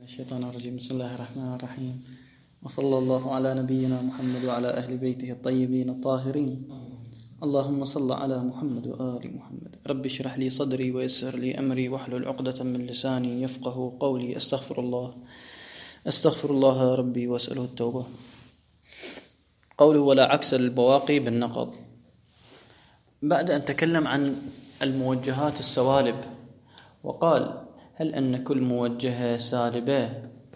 الشيطان الرجيم. بسم الله الرحمن الرحيم، وصلى الله على نبينا محمد وعلى أهل بيته الطيبين الطاهرين. اللهم صل على محمد وآل محمد. رب اشرح لي صدري ويسر لي أمري واحلل عقدة من لساني يفقه قولي. أستغفر الله يا ربي وأسأله التوبة. قوله ولا عكس للبواقي بالنقض. بعد أن تكلم عن الموجهات السوالب وقال هل أن كل موجهة سالبة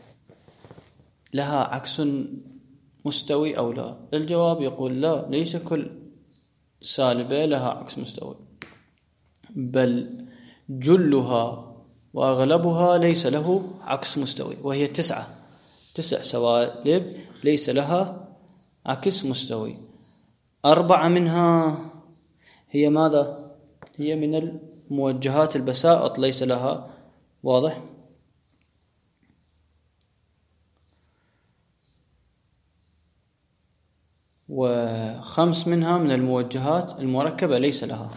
لها عكس مستوي أو لا؟ الجواب يقول لا، ليس كل سالبة لها عكس مستوي، بل جلها وأغلبها ليس له عكس مستوي، وهي تسع سوالب ليس لها عكس مستوي. 4 منها هي ماذا؟ هي من الموجهات البسائط ليس لها، واضح؟ و5 منها من الموجهات المركبة ليس لها،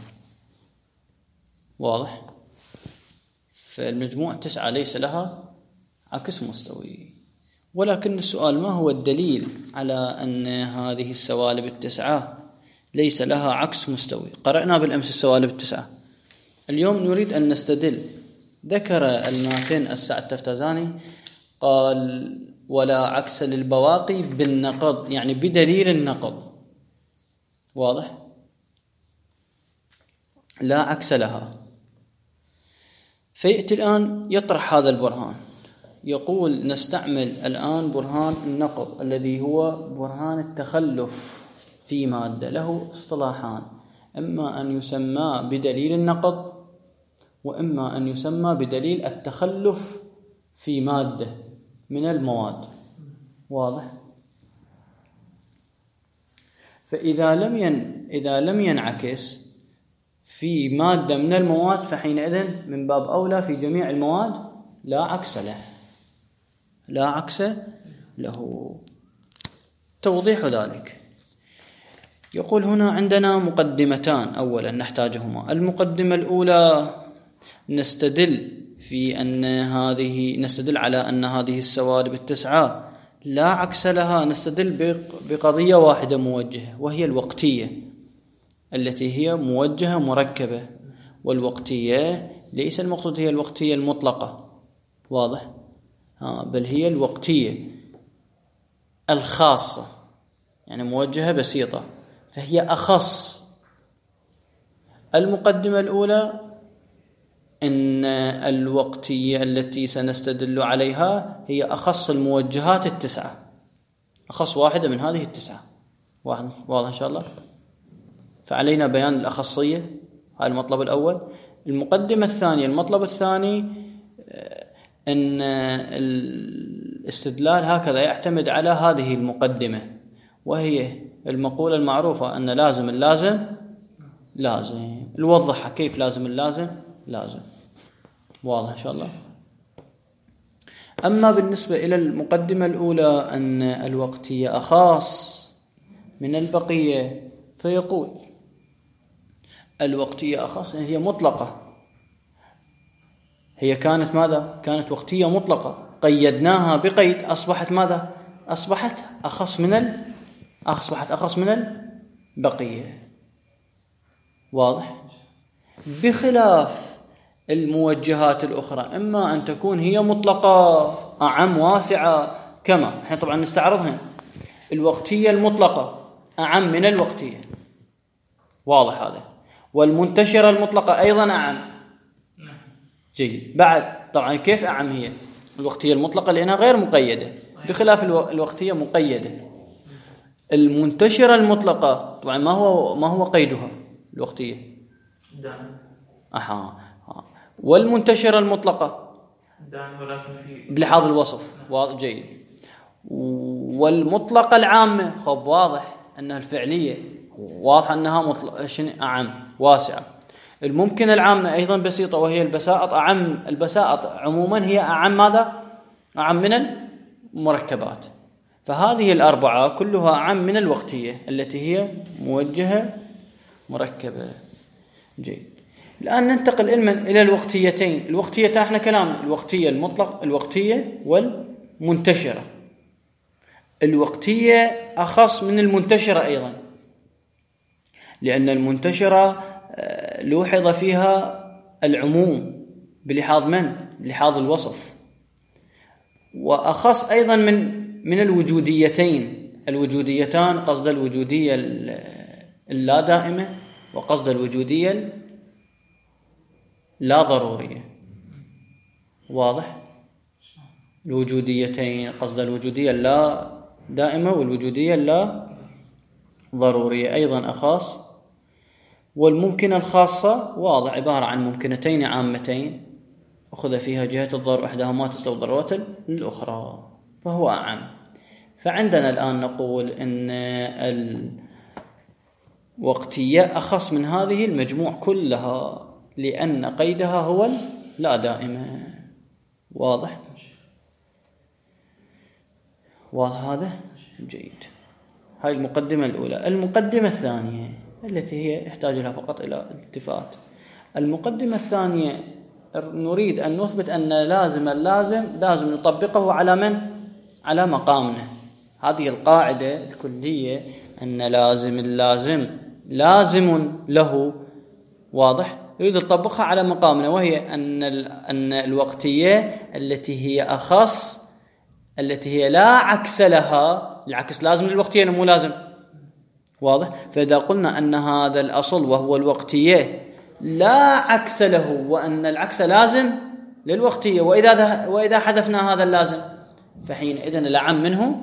واضح؟ فالمجموع 9 ليس لها عكس مستوي. ولكن السؤال ما هو الدليل على أن هذه السوالب 9 ليس لها عكس مستوي؟ قرأنا بالأمس السوالب 9، اليوم نريد أن نستدل. ذكر الماتن السعد تفتزاني قال ولا عكس للبواقي بالنقض، يعني بدليل النقض، واضح؟ لا عكس لها. فيأتي الآن يطرح هذا البرهان، يقول نستعمل الآن برهان النقض الذي هو برهان التخلف في مادة. له اصطلاحان، إما أن يسمى بدليل النقض، وإما أن يسمى بدليل التخلف في مادة من المواد، واضح؟ فإذا لم ينعكس في مادة من المواد فحينئذ من باب أولى في جميع المواد لا عكس له. توضيح ذلك يقول هنا عندنا مقدمتان أولا نحتاجهما. المقدمة الأولى نستدل على أن هذه السوالب 9 لا عكس لها. نستدل بقضية واحدة موجهة، وهي الوقتية التي هي موجهة مركبة. والوقتية ليس المقصود هي الوقتية المطلقة، واضح؟ بل هي الوقتية الخاصة، يعني موجهة بسيطة، فهي أخص. المقدمة الأولى إن الوقتية التي سنستدل عليها هي أخص الموجهات 9، أخص واحدة من هذه 9. واضح إن شاء الله؟ فعلينا بيان الأخصية، هذا المطلب الأول. المقدمة الثانية، المطلب الثاني أن الاستدلال هكذا يعتمد على هذه المقدمة، وهي المقولة المعروفة أن لازم اللازم لازم. نوضحها كيف لازم اللازم لازم، واضح إن شاء الله؟ أما بالنسبة إلى المقدمة الأولى أن الوقتية أخاص من البقية، فيقول الوقتية أخاص هي مطلقة. هي كانت ماذا؟ كانت وقتية مطلقة، قيدناها بقيد، أصبحت ماذا؟ أصبحت أخص من البقية، واضح؟ بخلاف الموجهات الأخرى، إما أن تكون هي مطلقة أعم واسعة، كما احنا طبعا نستعرضها. الوقتية المطلقة أعم من الوقتية، واضح هذا. والمنتشرة المطلقة أيضا أعم. جيد. بعد طبعا كيف أعم هي الوقتية المطلقة؟ لأنها غير مقيدة، بخلاف الوقتية مقيدة. المنتشرة المطلقة طبعا ما هو قيدها الوقتية؟ والمنتشرة المطلقة ولكن في بلحاظ الوصف، واضح جيد. والمطلقة العامة خب واضح أنها الفعلية، واضح أنها أعم واسعة. الممكن العامة أيضا بسيطة، وهي البساطة أعم. البساطة عموما هي أعم ماذا؟ أعم من المركبات. فهذه 4 كلها أعم من الوقتية التي هي موجهة مركبة. جيد. الآن ننتقل إلى الوقتيتين. الوقتيتين احنا كلام الوقتية المطلق، الوقتية والمنتشرة. الوقتية أخص من المنتشرة أيضا، لأن المنتشرة لوحظ فيها العموم بلحاظ من؟ بلحاظ الوصف. وأخص أيضا من الوجوديتين. الوجوديتان قصد الوجودية اللا دائمة وقصد الوجودية لا ضرورية. واضح؟ الوجوديتين قصد الوجودية اللا دائمة والوجودية اللا ضرورية أيضا أخص. والممكنة الخاصة واضح، عبارة عن ممكنتين عامتين أخذ فيها جهة الضرب إحداهما تسلب ضرورة الأخرى فهو أعم. فعندنا الآن نقول أن الوقتية أخص من هذه المجموع كلها لأن قيدها هو لا دائمة. واضح؟ واضح هذا؟ جيد. هاي المقدمة الأولى. المقدمة الثانية التي هي يحتاج لها فقط إلى التفات. المقدمة الثانية نريد أن نثبت أن لازم نطبقه على من؟ على مقامنا. هذه القاعدة الكلية أن لازم له. واضح؟ يريد نطبقها على مقامنا، وهي أن الوقتية التي هي أخص، التي هي لا عكس لها. العكس لازم للوقتية مو لازم. واضح؟ فإذا قلنا أن هذا الأصل وهو الوقتية لا عكس له وأن العكس لازم للوقتية، وإذا حذفنا هذا اللازم فحينئذ الأعم منه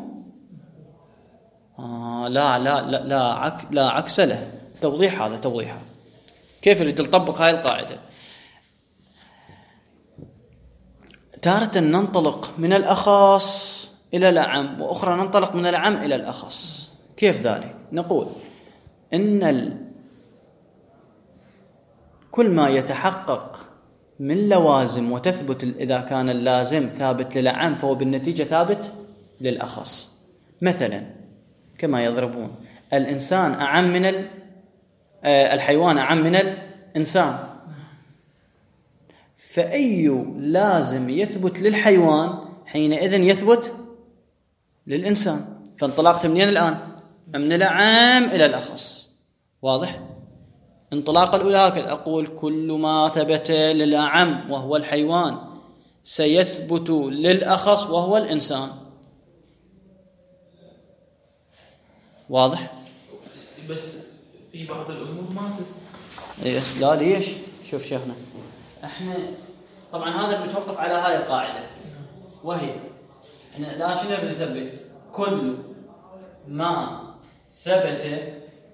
لا عكس له. توضيح هذا توضيحها. كيف نريد نطبق هاي القاعدة؟ تارة ننطلق من الأخص إلى الأعم، وأخرى ننطلق من الأعم إلى الأخص. كيف ذلك؟ نقول إن كل ما يتحقق من لوازم وتثبت إذا كان اللازم ثابت للأعم فهو بالنتيجة ثابت للأخص. مثلا كما يضربون الإنسان أعم من الحيوان أعم من الإنسان، فأي لازم يثبت للحيوان حينئذ يثبت للإنسان. فانطلقت منين الآن؟ من الأعم إلى الأخص. واضح؟ انطلاق الأولى هكذا أقول كل ما ثبت للأعم وهو الحيوان سيثبت للأخص وهو الإنسان. واضح؟ بس في بعض الأمور ما لا ليش؟ شوف شيخنا، احنا طبعا هذا متوقف على هاي القاعدة، وهي احنا لا شنو نريد نثبت؟ كل ما ثبت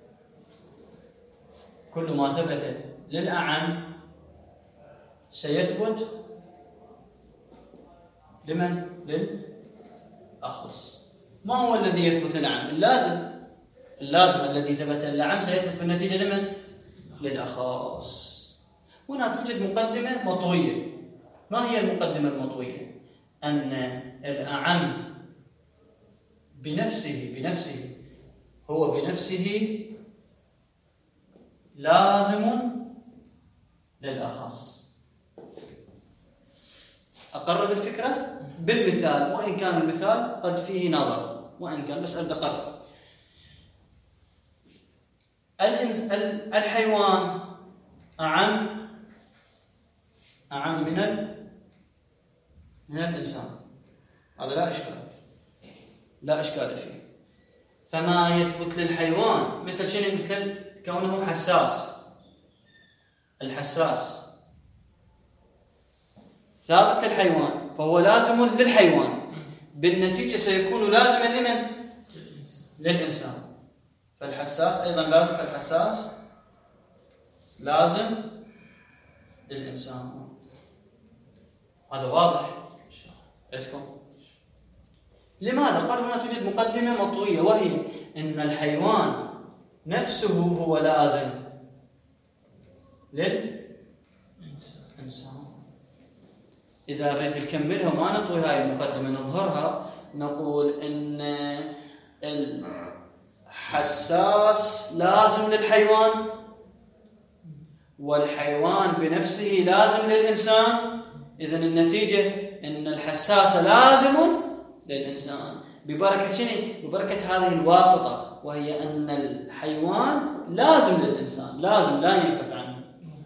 للأعم سيثبت لمن؟ للأخص. ما هو الذي يثبت للأعم؟ اللازم الذي ثبت للأعم سيثبت بالنتيجة لمن؟ للأخص. هنا توجد مقدمة مطوية. ما هي المقدمة المطوية؟ أن الأعم بنفسه هو لازم للأخص. أقرب الفكرة بالمثال، وإن كان المثال قد فيه نظر، وإن كان بس أقرب. الحيوان أعم من الإنسان، هذا لا إشكال فيه. فما يثبت للحيوان مثل شنو؟ مثل كونه حساس. الحساس ثابت للحيوان فهو لازم للحيوان، بالنتيجة سيكون لازما لمن؟ للإنسان. فالحساس أيضا لازم، فالحساس لازم للإنسان. هذا واضح عندكم؟ لماذا؟ قال هنا توجد مقدمة مطوية، وهي إن الحيوان نفسه هو لازم للإنسان. إذا نريد نكملها وما نطوي هاي المقدمة نظهرها، نقول إن الحساس لازم للحيوان والحيوان بنفسه لازم للإنسان، إذن النتيجة أن الحساس لازم للإنسان ببركة شنو؟ ببركة هذه الواسطة، وهي أن الحيوان لازم للإنسان، لازم لا ينفك عنه.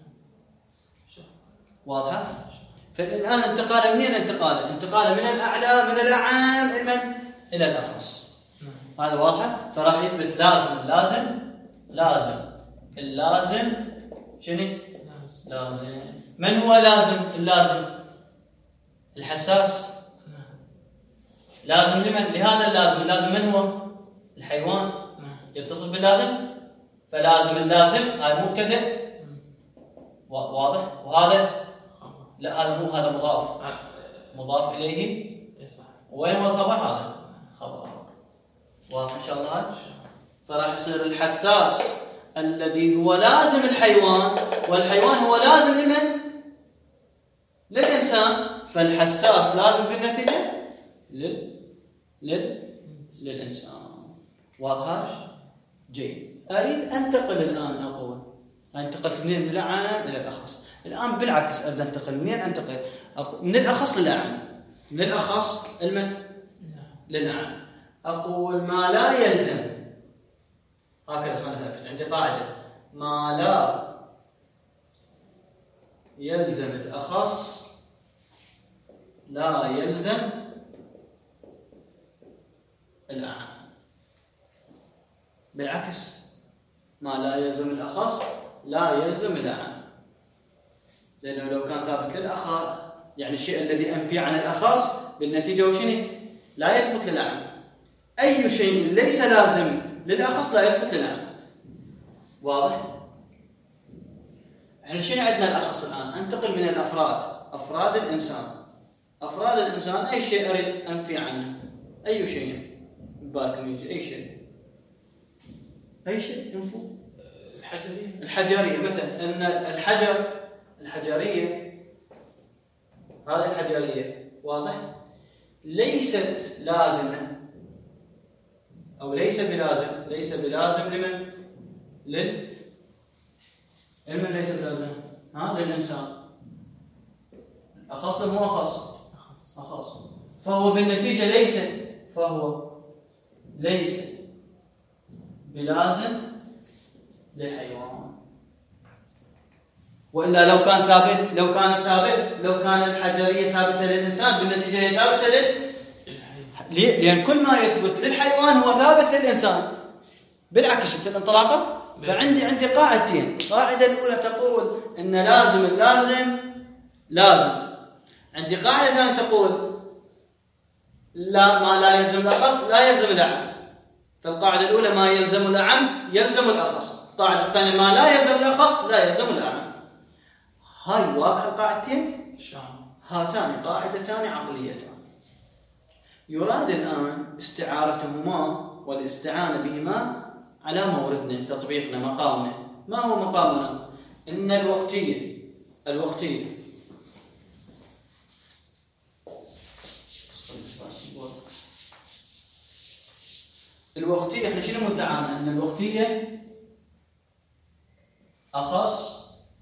واضحة؟ فالآن انتقال منين؟ انتقال من الأعلى من الأعام إلى الأخص. هذا واضحة؟ فراح يثبت لازم اللازم شنو؟ لازم. من هو اللازم؟ الحساس. لازم لمن؟ لهذا اللازم من هو؟ الحيوان يتصف باللازم، فلازم اللازم هذا مبتدأ واضح، وهذا لا هذا مضاف إليه. وين هو الخبر؟ هذا خبر. واضح إن شاء الله هذا. فراح يصير الحساس الذي هو لازم الحيوان، والحيوان هو لازم لمن؟ للإنسان، فالحساس لازم بالنتيجة للإنسان. واضح؟ جيد. أريد أنتقل الآن، أقول انتقلت منين؟ من الأعم إلى الأخص. الآن بالعكس أبدأ أنتقل منين؟ أنتقل من الأخص للأعم، من الأخص للأعم. أقول ما لا يلزم، هكذا خلينا عندي قاعدة: ما لا يلزم الأخص لا يلزم الأعم. بالعكس، ما لا يلزم الأخص لا يلزم الأعم، لأنه لو كان ثابت للأخص يعني الشيء الذي أنفي عن الأخص بالنتيجة وشنو؟ لا يثبت للأعم. أي شيء ليس لازم للأخص لا يثبت للأعم. واضح؟ احنا شنو عندنا الأخص الآن؟ أنتقل من الأفراد، أفراد الإنسان أي شيء أريد أنفي عنه، أي شيء ببالكم يجي، أي شيء ينفو. الحجرية مثلا، أن الحجرية هذه الحجرية واضح ليست لازمة أو ليس بلازم لمن؟ لمن ليس بلازم؟ للإنسان. أخص مو أخص، فهو بالنتيجة ليس بلازم للحيوان. وإلا لو كان الحجرية ثابتة للإنسان بالنتيجة هي ثابتة لأن كل ما يثبت للحيوان هو ثابت للإنسان. بالعكس، شفت الانطلاقة؟ فعندي قاعدتين. القاعدة الأولى تقول إن لازم. عندي قاعدة ثانية تقول ما لا يلزم الأخص لا يلزم الأعم. فالقاعدة الأولى ما يلزم الأعم يلزم الأخص، القاعدة الثانية ما لا يلزم الأخص لا يلزم الأعم. هاي واضحة القاعدتين؟ هاتان قاعدتان عقليتان. يراد الآن استعارتهما والاستعانة بهما على موردنا، تطبيقنا، مقامنا. ما هو مقامنا؟ إن الوقتية احنا شنو مدعانا؟ ان الوقتية اخص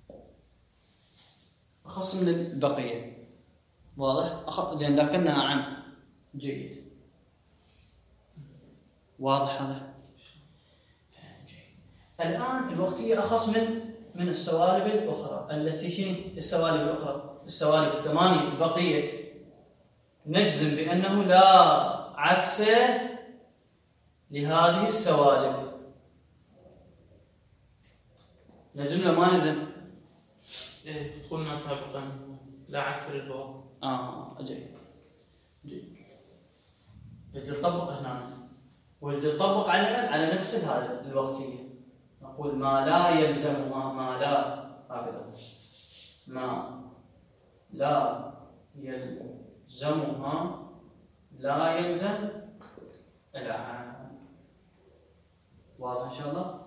من البقية. واضح؟ لان لكنها عام. جيد. واضح هذا؟ جيد. الان الوقتية اخص من السوالب الاخرى التي شنو؟ السوالب الثمانية البقية نجزم بانه لا عكس لهذه السوالب. نجم لا ما نجم؟ قلنا سابقا لا عكس للبعض. جيد. بدي نطبق هنا، ودي نطبق على نفس هذا الوقتية. نقول ما لا يلزمها، ما لا هكذا، ما لا يلزمها لا يلزم الأعم. واضح إن شاء الله؟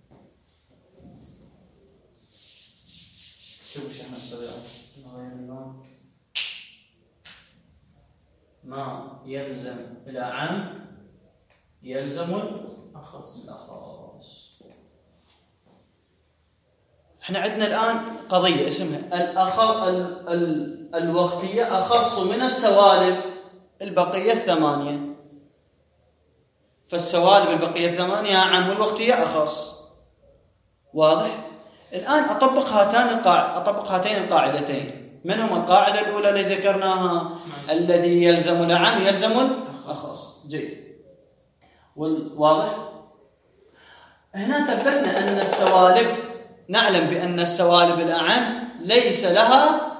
شوف شو نسوي. نغير اللون. ما يلزم الأعم يلزم الأخص. احنا عندنا الآن قضية اسمها الوقتية أخص من السوالب البقية الثمانية. فالسوالب البقية الثمانية أعم والوقتية أخص. واضح؟ الآن أطبق هاتين القاعدتين. من هما القاعدة الأولى اللي ذكرناها؟ الذي يلزم الأعم يلزم الأخص. جيد. واضح؟ هنا ثبتنا أن السوالب، نعلم بأن السوالب الأعم ليس لها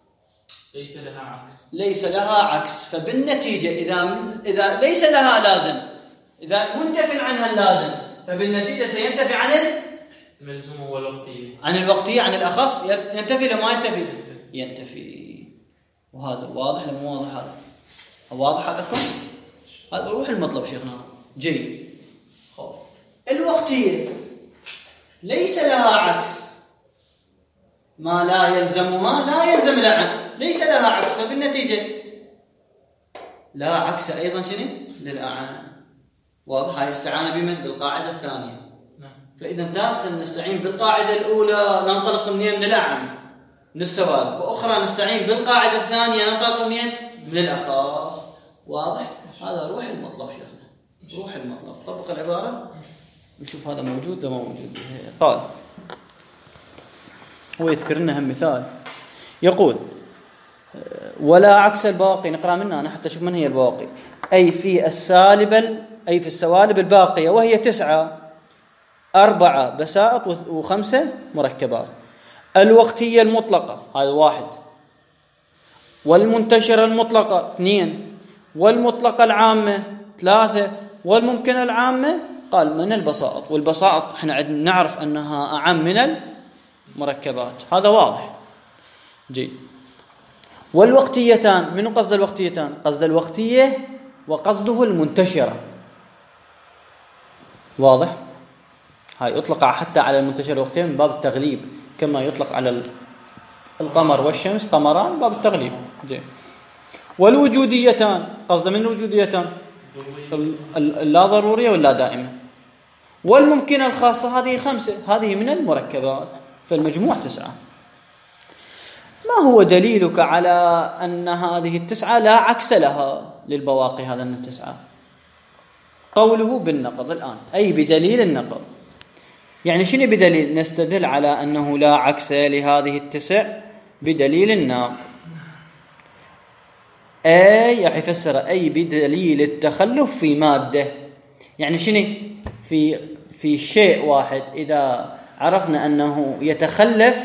عكس. فبالنتيجة إذا ليس لها لازم، إذا منتفي عنها اللازم، فبالنتيجة سينتفي عن الملزوم والوقتية، عن الوقتية، عن الأخص ينتفي لما ينتفي. وهذا واضح لما واضح؟ هذا واضح عندكم؟ هذا روح المطلب شيخنا. جيد. الوقتية ليس لها عكس، ما لا يلزمها لا يلزم الأعم، ليس لها عكس، فبالنتيجة لا عكس أيضا شنو للأعم. واضح؟ هاي استعانة بمن؟ بالقاعدة الثانية. فإذا تارة نستعين بالقاعدة الأولى ننطلق منين؟ من الأعم من السوالب، وأخرى نستعين بالقاعدة الثانية ننطلق منين؟ من الأخص. واضح؟ هذا روح المطلب شيخنا، روح المطلب. طبق العبارة نشوف هذا موجود وما موجود. قال هو يذكر لنا هم مثال، يقول ولا عكس الباقي. نقرأ منها أنا حتى أشوف من هي الباقي. أي في السوالب الباقية، وهي 9، 4 بسائط و5 مركبات. الوقتية المطلقة هذا 1، والمنتشرة المطلقة 2، والمطلقة العامة 3، والممكنة العامة قال من البسائط. والبسائط احنا نعرف أنها أعم من المركبات، هذا واضح. جيد. والوقتيتان، من قصد الوقتيتان؟ قصد الوقتية وقصده المنتشرة. واضح؟ هاي يطلق حتى على المنتشرة الوقتية من باب التغليب، كما يطلق على القمر والشمس قمران من باب التغليب. جيد. والوجوديتان، قصد من الوجوديتان؟ اللا ضرورية واللا دائمة. والممكنة الخاصة هذه 5، هذه من المركبات، فالمجموع 9. ما هو دليلك على أن هذه 9 لا عكس لها للبواقي هذا من 9؟ قوله بالنقض الآن، أي بدليل النقض. يعني شنو بدليل؟ نستدل على أنه لا عكس لهذه 9 بدليل النقض. أي يفسر أي بدليل التخلف في مادة. يعني شنو؟ في شيء واحد إذا عرفنا أنه يتخلف،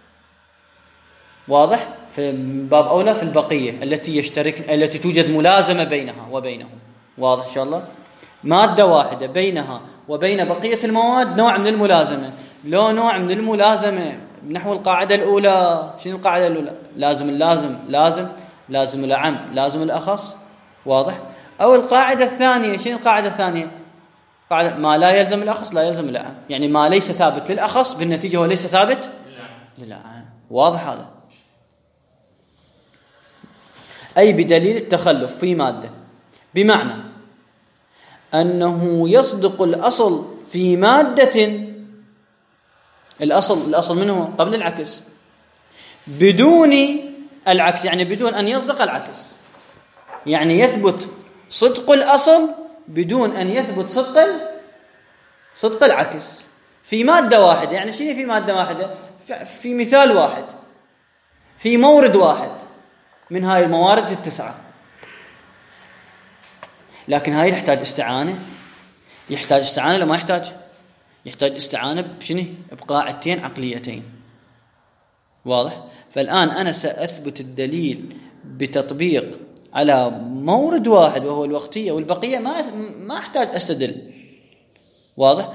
واضح؟ في باب أولى في البقية التي توجد ملازمة بينها وبينه. واضح إن شاء الله؟ مادة واحدة بينها وبين بقية المواد نوع من الملازمة، لو نوع من الملازمة نحو القاعدة الأولى. شنو القاعدة الأولى؟ لازم لازم الأعم لازم الأخص. واضح؟ أو القاعدة الثانية، شنو القاعدة الثانية؟ قاعدة ما لا يلزم الأخص لا يلزم الأعم، يعني ما ليس ثابت للأخص بالنتيجة هو ليس ثابت للأعم. واضح هذا؟ أي بدليل التخلف في مادة، بمعنى أنه يصدق الأصل في مادة، الأصل منه قبل العكس، بدون العكس، يعني بدون أن يصدق العكس، يعني يثبت صدق الأصل بدون أن يثبت صدق العكس في مادة واحدة. يعني شنو في مادة واحدة؟ في مثال واحد، في مورد واحد من هاي الموارد 9. لكن هاي يحتاج استعانة. يحتاج استعانة لما يحتاج استعانة بشنو؟ بقاعدتين عقليتين. واضح؟ فالآن أنا سأثبت الدليل بتطبيق على مورد واحد وهو الوقتية، والبقية ما أحتاج أستدل. واضح؟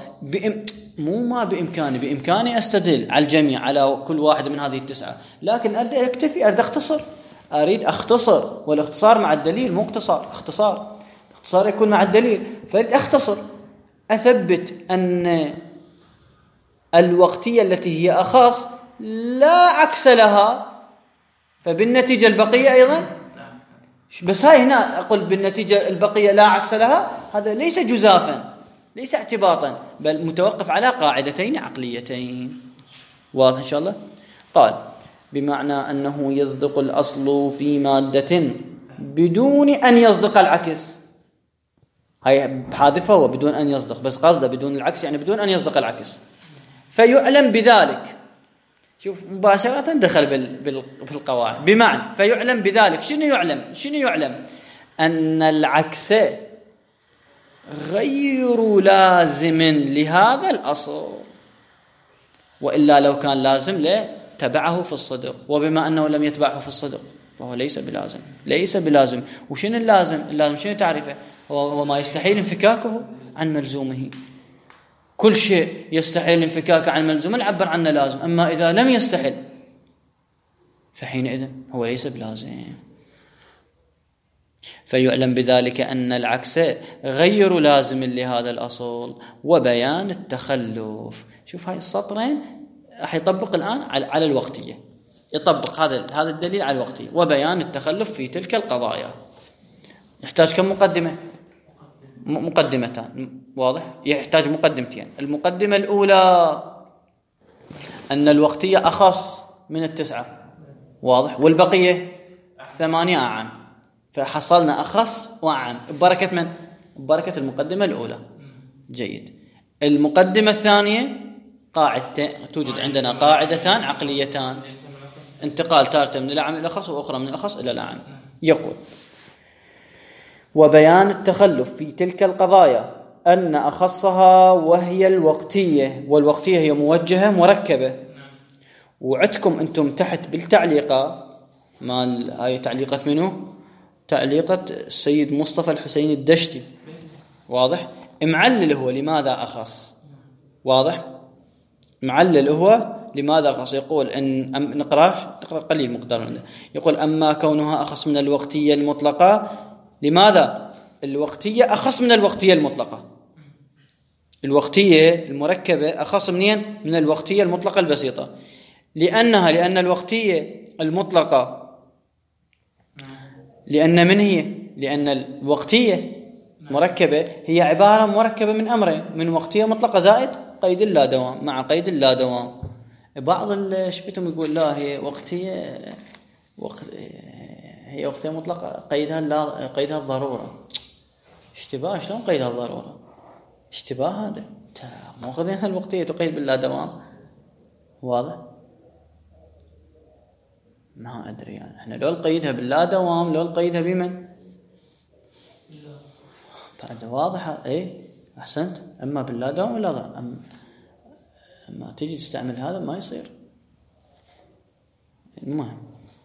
بإمكاني أستدل على الجميع على كل واحد من هذه 9، لكن أريد أختصر، والاختصار مع الدليل مو اختصار يكون مع الدليل. فأريد أختصر، أثبت أن الوقتية التي هي أخص لا عكس لها، فبالنتيجة البقية أيضا. بس هاي هنا أقول بالنتيجة البقية لا عكس لها، هذا ليس جزافا، ليس اعتباطا، بل متوقف على قاعدتين عقليتين. واضح إن شاء الله. قال بمعنى أنه يصدق الأصل في مادة بدون أن يصدق العكس. هاي حاذفة هو بدون أن يصدق، بس قصده بدون العكس يعني بدون أن يصدق العكس. فيعلم بذلك، شوف مباشرة دخل بالقواعد. بمعنى فيعلم بذلك، شنو يعلم؟ أن العكس غير لازم لهذا الأصل، وإلا لو كان لازم لتبعه في الصدق، وبما أنه لم يتبعه في الصدق فهو ليس بلازم. وشنو اللازم؟ اللازم شنو تعرفه؟ هو ما يستحيل انفكاكه عن ملزومه. كل شيء يستحيل انفكاكه عن ملزومه نعبر عنه لازم، أما إذا لم يستحيل فحينئذ هو ليس بلازم. فيعلم بذلك أن العكس غير لازم لهذا الأصل، وبيان التخلف. شوف هاي السطرين راح يطبق الآن على الوقتية، يطبق هذا الدليل على الوقتية. وبيان التخلف في تلك القضايا يحتاج كم مقدمة؟ مقدمتان. واضح؟ يحتاج مقدمتين. المقدمة الأولى أن الوقتية أخص من التسعة، واضح؟ والبقية 8 أعم، فحصلنا أخص وأعم ببركة من؟ ببركة المقدمة الأولى. جيد. المقدمة الثانية قاعدتين، توجد عندنا قاعدتان عقليتان، انتقال تارة من الأعم إلى الأخص، وأخرى من الأخص إلى الأعم. يقول وبيان التخلف في تلك القضايا أن أخصها وهي الوقتية، والوقتية هي موجهة مركبة. وعدكم أنتم تحت بالتعليقة، مال هاي تعليقة منه؟ تعليقة السيد مصطفى الحسين الدشتي. واضح؟ معلل هو لماذا أخص. واضح؟ معلل هو لماذا أخص. يقول إن نقرأ قليل مقدار منه. يقول أما كونها أخص من الوقتية المطلقة. لماذا؟ الوقتية أخص من الوقتية المطلقة. الوقتية المركبة أخص منين؟ من الوقتية المطلقة البسيطة. لأن الوقتية المطلقة، لأن الوقتية مركبة هي عبارة مركبة من أمرين، من وقتية مطلقة زائد قيد لا دوام مع قيد لا دوام. بعض شبتهم يقول لا هي وقتية هي وقتية مطلقة قيدها الضرورة. اشتباه. شلون قيدها الضرورة؟ اشتباه هذا. مو خذينها الوقتية تقيد باللا دوام. واضح؟ ما أدري يعني احنا لو نقيدها باللا دوام لو نقيدها بمن؟ بعد واضحة. ايه احسنت. اما باللا دوام ولا لا، اما تجي تستعمل هذا ما يصير. المهم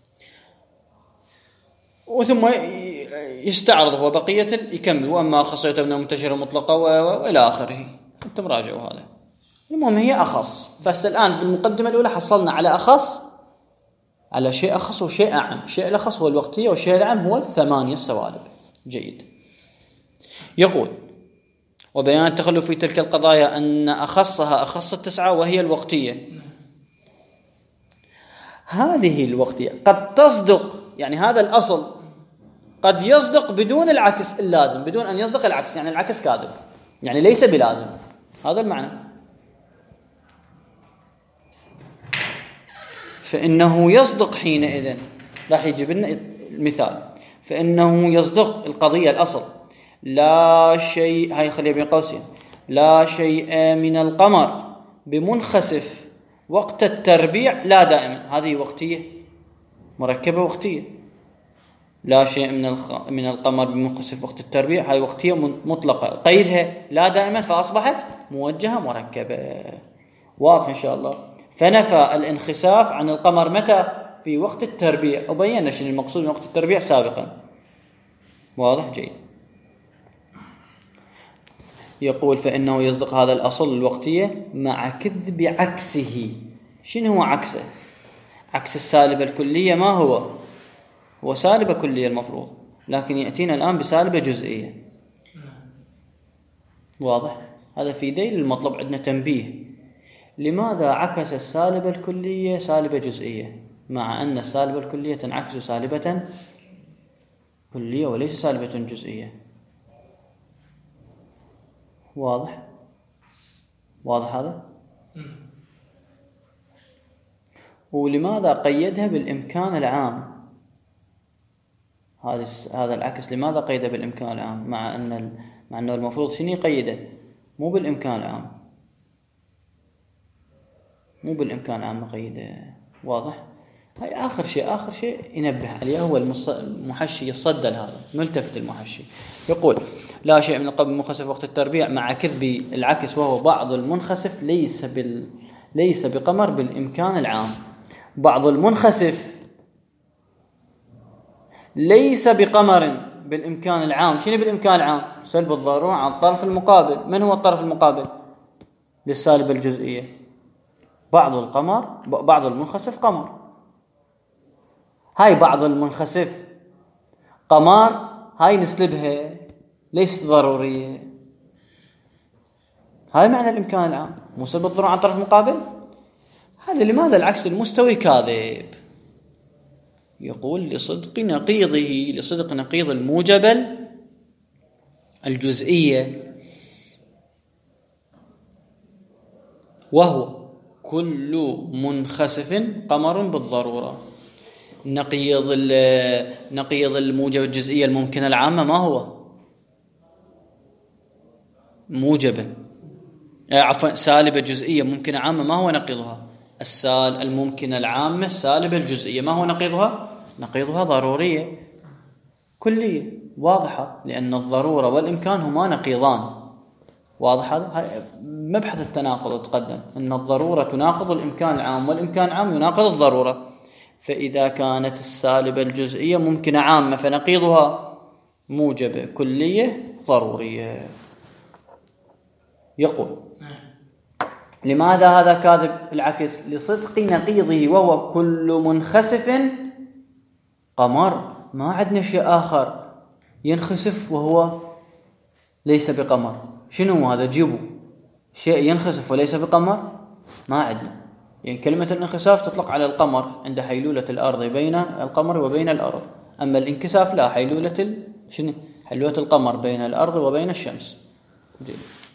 وثم يستعرض هو بقية يكمل واما خاصيته من المنتشرة المطلقة والى اخره. انتم راجعوا هذا. المهم هي اخص. بس الان بالمقدمة الاولى حصلنا على اخص، على شيء أخص وشيء أعم. شيء الأخص هو الوقتية والشيء الأعم هو 8 السوالب. جيد. يقول وبيان التخلف في تلك القضايا أن أخصها أخص 9 وهي الوقتية. هذه الوقتية قد تصدق، يعني هذا الأصل قد يصدق بدون العكس اللازم، بدون أن يصدق العكس، يعني العكس كاذب، يعني ليس بلازم. هذا المعنى. فإنه يصدق حينئذ. راح يجيب لنا المثال. فإنه يصدق القضية الأصل لا شيء، هاي خليها بين قوسين، لا شيء من القمر بمنخسف وقت التربيع لا دائما. هذه وقتية مركبة وقتية. لا شيء من القمر بمنخسف وقت التربيع، هاي وقتية مطلقة قيدها لا دائما فأصبحت موجهة مركبة. واضح إن شاء الله. فنفى الانخساف عن القمر متى؟ في وقت التربيع، وبينا شنو المقصود من وقت التربيع سابقا. واضح؟ جيد. يقول فإنه يصدق هذا الأصل الوقتية مع كذب عكسه. شنو هو عكسه؟ عكس السالبة الكلية ما هو؟ هو سالبة كلية المفروض، لكن يأتينا الآن بسالبة جزئية. واضح؟ هذا في ذيل المطلب عندنا تنبيه. لماذا عكس السالبة الكلية سالبة جزئية مع أن السالبة الكلية تنعكس سالبة كلية وليس سالبة جزئية؟ واضح؟ واضح هذا؟ ولماذا قيدها بالإمكان العام؟ هذا العكس لماذا قيده بالإمكان العام مع أنه المفروض شنو يقيده؟ مو بالإمكان العام، مو بالإمكان العام نقيده. واضح؟ هاي آخر شيء ينبه عليه هو المحشي يصدى لهذا، ملتفت المحشي يقول لا شيء من القبل المنخسف وقت التربيع مع كذب العكس وهو بعض المنخسف ليس بقمر بالإمكان العام. بعض المنخسف ليس بقمر بالإمكان العام. شنو بالإمكان العام؟ سلب الضرورة عن الطرف المقابل. من هو الطرف المقابل للسالبة الجزئية؟ بعض المنخسف قمر. هاي بعض المنخسف قمر، هاي نسلبها ليست ضرورية. هاي معنى الإمكان العام، مو سلب الضرورة عن الطرف المقابل. هذا لماذا العكس المستوي كاذب؟ يقول لصدق نقيض الموجب الجزئية، وهو كل منخسف قمر بالضرورة. نقيض الموجب الجزئية الممكنة العامة ما هو؟ موجبة سالبة جزئية ممكنة عامة ما هو نقيضها؟ الممكنة العامة سالبة الجزئية ما هو نقيضها؟ نقيضها ضرورية كلية. واضحة، لأن الضرورة والإمكان هما نقيضان. واضح هذا؟ مبحث التناقض تقدم أن الضرورة تناقض الإمكان العام والإمكان العام يناقض الضرورة. فإذا كانت السالبة الجزئية ممكنة عامة فنقيضها موجبة كلية ضرورية. يقول لماذا هذا كاذب العكس؟ لصدق نقيضه وهو كل منخسف قمر. ما عندنا شيء آخر ينخسف وهو ليس بقمر. شنو هذا؟ جيبوا شيء ينخسف وليس بقمر، ما عندنا. يعني كلمة الانخساف تطلق على القمر عند حيلولة الأرض بين القمر وبين الأرض، أما الانكساف لا، حيلولة القمر بين الأرض وبين الشمس. جيد.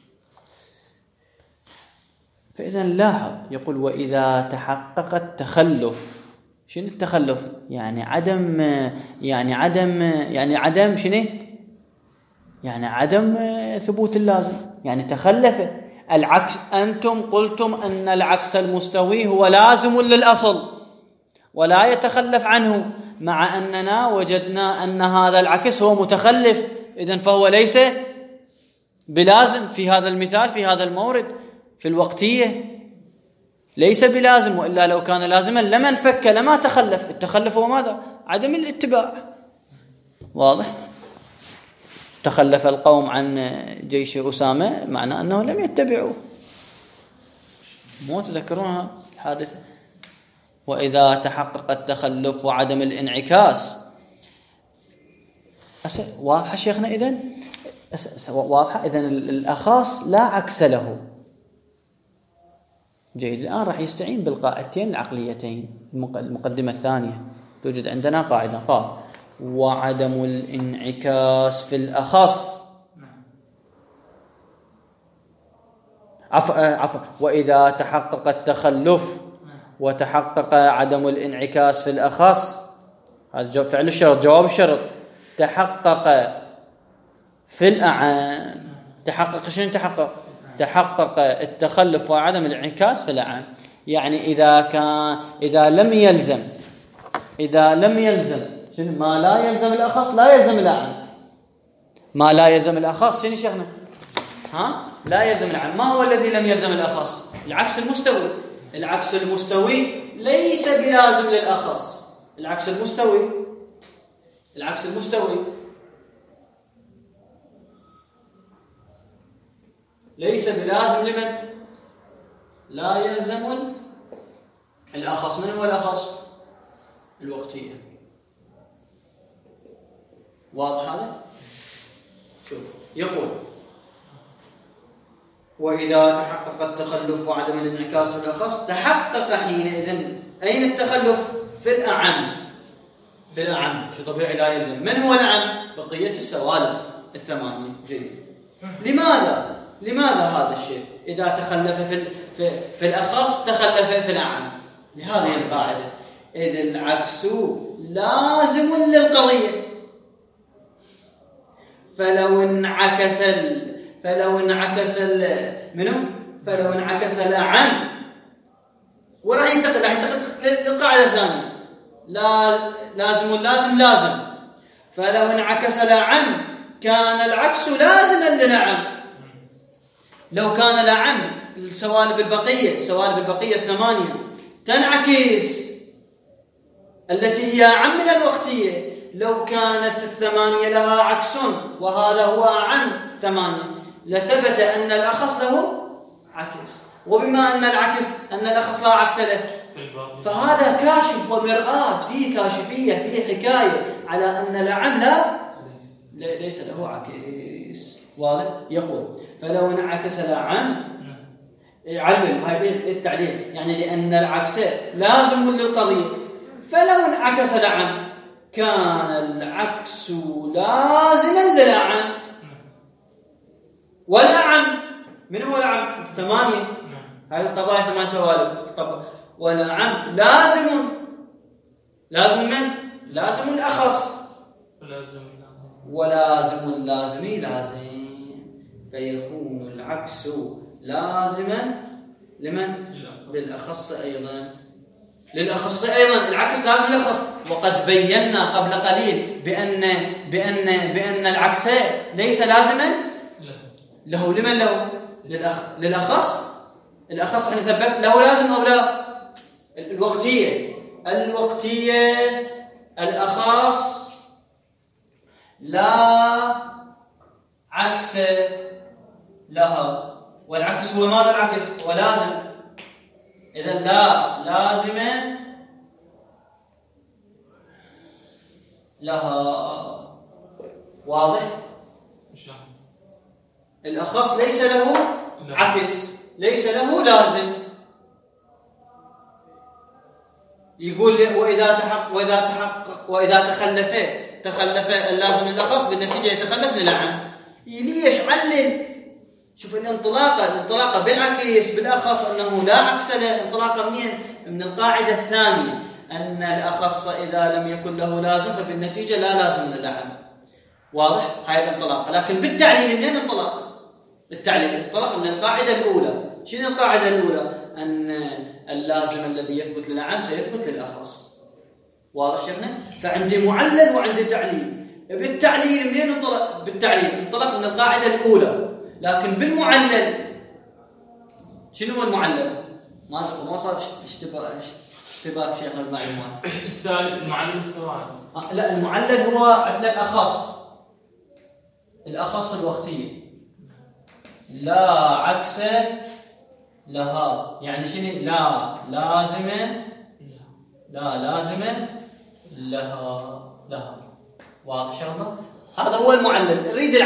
فإذا لاحظ يقول وإذا تحقق التخلف. شنو التخلف؟ يعني عدم ثبوت اللازم، يعني تخلف العكس. أنتم قلتم أن العكس المستوي هو لازم للأصل ولا يتخلف عنه، مع أننا وجدنا أن هذا العكس هو متخلف، إذن فهو ليس بلازم في هذا المثال، في هذا المورد، في الوقتية ليس بلازم، وإلا لو كان لازما لما انفك لما تخلف. التخلف هو ماذا؟ عدم الاتباع. واضح؟ تخلف القوم عن جيش أسامة معنى أنه لم يتبعوا. مو تذكرون الحادثة؟ وإذا تحقق التخلف وعدم الانعكاس. واضحة شيخنا؟ إذن واضحة. إذن الأخاص لا عكس له. جيد. الآن راح يستعين بالقاعدتين العقليتين. المقدمة الثانية توجد عندنا قاعدة قال وعدم الانعكاس في الأخص. عفوا وإذا تحقق التخلف وتحقق عدم الانعكاس في الأخص، هذا فعل الشرط، جواب الشرط. تحقق في الأعم. تحقق شنو؟ تحقق التخلف وعدم الانعكاس في الأعم. يعني إذا لم يلزم شنو؟ ما لا يلزم الأخص لا يلزم الأعم. ما لا يلزم الأخص شنو شيخنا؟ لا يلزم الأعم. ما هو الذي لم يلزم الأخص؟ العكس المستوي. العكس المستوي ليس بلازم للأخص. العكس المستوي ليس بلازم لمن؟ لا يلزم الأخص. من هو الأخص؟ الوقتية. واضح هذا؟ شوف يقول وإذا تحقق التخلف وعدم الانعكاس في الأخص تحقق حينئذ. أين التخلف؟ في الأعم. شو طبيعي لا يلزم. من هو الأعم؟ بقية السوالب الثمانية. جيد. لماذا هذا الشيء؟ إذا تخلف في الأخص تخلف في الأعم. لهذه القاعدة إذ العكس لازم للقضية. فلو انعكس الأعم وراح ينتقل للقاعدة الثانية. لازم. فلو انعكس الأعم كان العكس لازما للأعم. لو كان الأعم السوالب البقية 8 تنعكس التي هي أعم من الوقتية، لو كانت 8 لها عكس وهذا هو أعم 8 لثبت أن الأخص له عكس. وبما أن الأخص لا عكس له، فهذا كاشف ومرآة، فيه كاشفية، فيه حكاية على أن الأعم ليس له عكس. واضح؟ يقول فلو انعكس الأعم علل هاي التعليل، يعني لأن العكس لازم للقضية. فلو انعكس الأعم كان العكس لازما للأعم. والأعم من هو الأعم؟ 8. هاي القضايا 8 سوالب. طب والأعم لازم من؟ لازم الأخص. ولازم لازم. فيكون العكس لازما لمن؟ للأخص أيضا. العكس لازم للأخص. وقد بينا قبل قليل بأن العكس ليس لازما له. لمن له؟ للأخص. الأخص احنا ثبت له لازم أو لا؟ الوقتية الأخص لا عكس لها. والعكس هو ماذا؟ العكس هو لازم. إذن لا لازم لها. واضح؟ الأخص ليس له عكس، ليس له لازم. يقول وإذا تخلف اللازم للأخص بالنتيجة يتخلف للأعم. ليش علل؟ شوف الانطلاقة بالعكس بالأخص أنه لا عكس له. انطلاقة منين؟ من القاعدة الثانية أن الأخص إذا لم يكن له لازم فبالنتيجة لا لازم للأعم. واضح؟ هاي الانطلاقة. لكن بالتعليل منين انطلاق؟ بالتعليل انطلاق من القاعدة الأولى. شنو القاعدة الأولى؟ أن اللازم الذي يثبت للأعم سيثبت للأخص. واضح شيخنا؟ فعندي معلل وعندي تعليل. بالتعليل منين انطلق؟ بالتعليل انطلق من القاعدة الأولى. لكن بالمعلل شنو هو المعلل؟ ما صار اشتباك شيخنا المعلومات. المعلل السوالب. لا، المعلل هو الأخص الوقتية لا عكس لها. يعني شنو؟ لا لازم لها. واضح شغله؟ هذا هو المعلل. نريد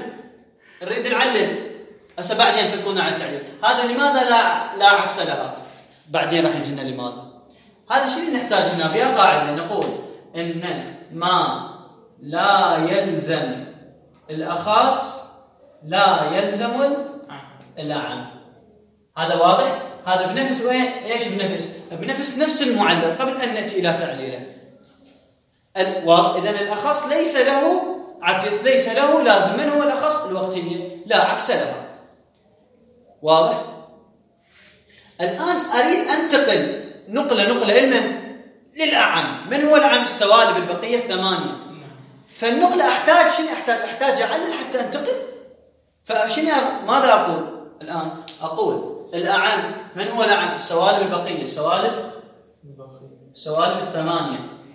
العلل هسه بعدين تكون عن التعليل. هذا لماذا لا عكس لها؟ بعدين راح يجينا لماذا. هذا شيء نحتاج هنا بها قاعده نقول ان ما لا يلزم الأخص لا يلزم الأعم. هذا واضح؟ هذا بنفس ايش بنفس نفس المعلل قبل أن نأتي إلى تعليله. واضح؟ إذن الأخص ليس له عكس، ليس له لازم. من هو الأخص؟ الوقتية لا عكس لها. واضح؟ الآن أريد أنتقل نقلة للأعم. من هو الأعم؟ السوالب البقية 8. فالنقلة أحتاج أعلل حتى أنتقل. ماذا أقول الآن؟ أقول الأعم. من هو الأعم؟ السوالب البقية. السوالب 8.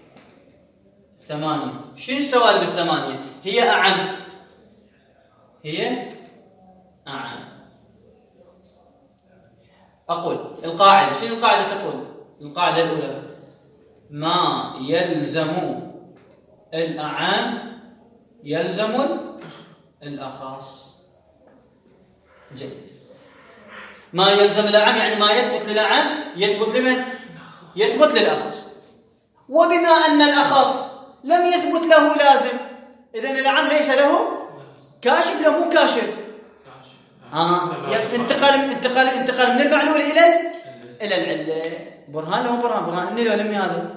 شنو السوالب 8؟ هي أعم. أقول القاعدة. شنو القاعدة تقول؟ القاعدة الأولى ما يلزم الأعم يلزم الأخص. جيد. ما يلزم الأعم يعني ما يثبت للأعم يثبت لمن؟ يثبت للأخص. وبما أن الأخص لم يثبت له لازم، إذن الأعم ليس له كاشف. له مو كاشف. انتقال من المعلول إلى العلة. برهان لو برهان، برهان اني لو لمي هذا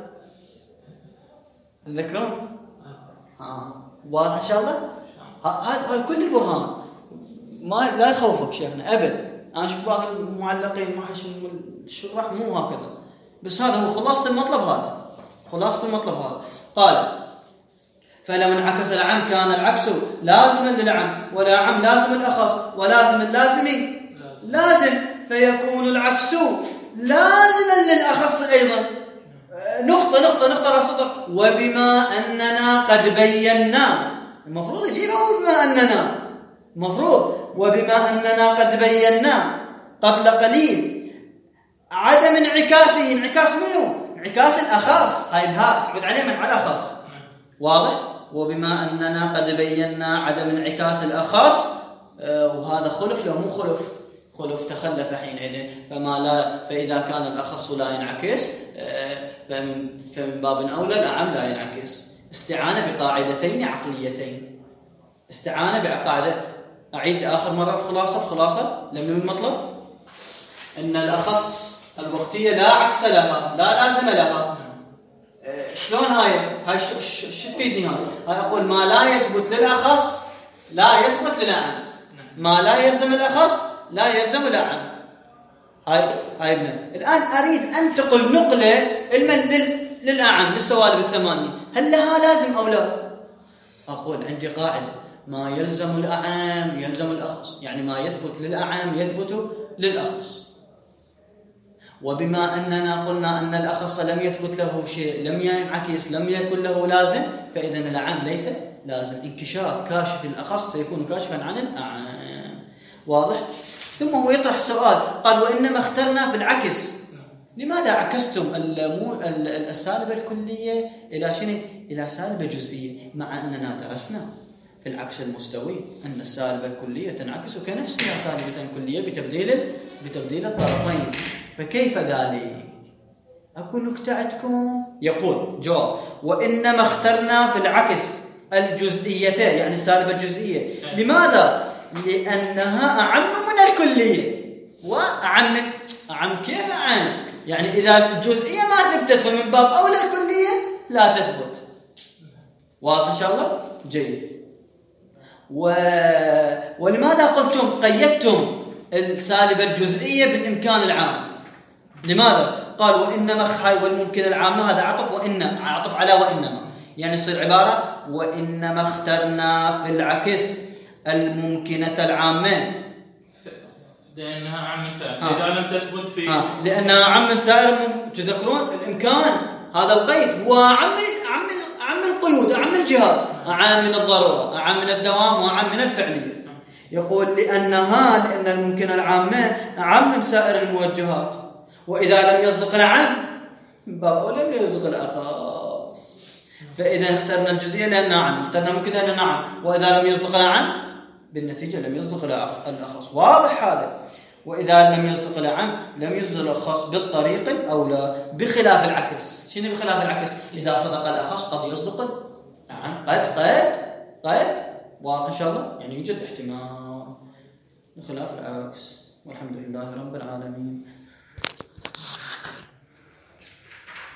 تذكرون؟ واضح ان شاء الله. هذا كل البرهان ما لا يخوفك شيخنا ابد. انا شفت بعض المعلقين مع الشراح مو هكذا، بس هذا هو خلاصه المطلب. هذا خلاصه المطلب. هذا قال فلو انعكس العم كان العكس لازما للعم، ولا عم لازم الأخص، ولازم اللازم لازم، فيكون العكس لازما للأخص أيضا. نقطة على السطر. وبما أننا قد بينا، المفروض يجيبها وبما أننا، المفروض وبما أننا قد بينا قبل قليل عدم انعكاسه. انعكاس منه؟ انعكاس الأخص. هاي الهاء تعود عليه من على أخص. واضح؟ وبما أننا قد بينا عدم انعكاس الأخص، وهذا خلف لو مو خلف؟ خلف تخلف حينئذ. فإذا كان الأخص لا ينعكس فمن باب أولى الأعم لا ينعكس. استعانة بقاعدتين عقليتين. استعانة بقاعدة. أعيد آخر مرة الخلاصة لم المطلب أن الأخص الوقتية لا عكس لها، لا لازم لها. شلون هاي شو تفيدني هاي أقول ما لا يثبت للأخص لا يثبت للأعم، ما لا يلزم الأخص لا يلزم الأعم. هاي ابنه. الآن أريد أنتقل نقلة للأعم، للسوالب الثمانية، هل لها لازم أو لا؟ أقول عندي قاعدة ما يلزم الأعم يلزم الأخص، يعني ما يثبت للأعم يثبت للأخص. وبما أننا قلنا أن الأخص لم يثبت له شيء، لم ينعكس، لم يكن له لازم، فإذا الأعم ليس لازم. انكشاف كاشف الأخص سيكون كاشفا عن الأعم. واضح؟ ثم هو يطرح السؤال قال وإنما اخترنا في العكس. لماذا عكستم السالبة الكلية إلى شنو؟ إلى سالبة جزئية، مع أننا درسنا في العكس المستوي أن السالبة الكلية تنعكس كنفسها سالبة كلية بتبديل الطرفين. فكيف ذلك؟ أقول نكتة عندكم. يقول جواب وإنما اخترنا في العكس الجزئيتين، يعني السالبة الجزئية. لماذا؟ لأنها أعم من الكلية. وأعم كيف أعم؟ يعني إذا الجزئية ما ثبتت فمن باب أولى الكلية لا تثبت. واضح إن شاء الله؟ جيد. ولماذا قيدتم السالبة الجزئية بالإمكان العام؟ لماذا؟ قال وإنما والممكن العام، هذا عطف على وإنما، يعني يصير عبارة وإنما اخترنا في العكس الممكنة العامة لأنها عام من سائر. إذا لم تثبت في لأنها عام من سائر. تذكرون الإمكان هذا القيد هو عام القيود، عام الجهات، عام من الضرورة، عام من الدوام، وعام من الفعلية. يقول لأن الممكن العامة عام من سائر الموجهات. وإذا لم يصدق العام باب لم يصدق الأخص. فإذا اخترنا الجزئية لأنها عام، اخترنا ممكن لأنها عام، وإذا لم يصدق العام بالنتيجة لم يصدق الأخص. واضح هذا؟ وإذا لم يصدق العام لم يصدق الأخص بالطريق الأولى، بخلاف العكس. شنو بخلاف العكس؟ إذا صدق الأخص قد يصدق العام. قد واضح إن شاء الله؟ يعني يوجد احتمال بخلاف العكس. والحمد لله رب العالمين.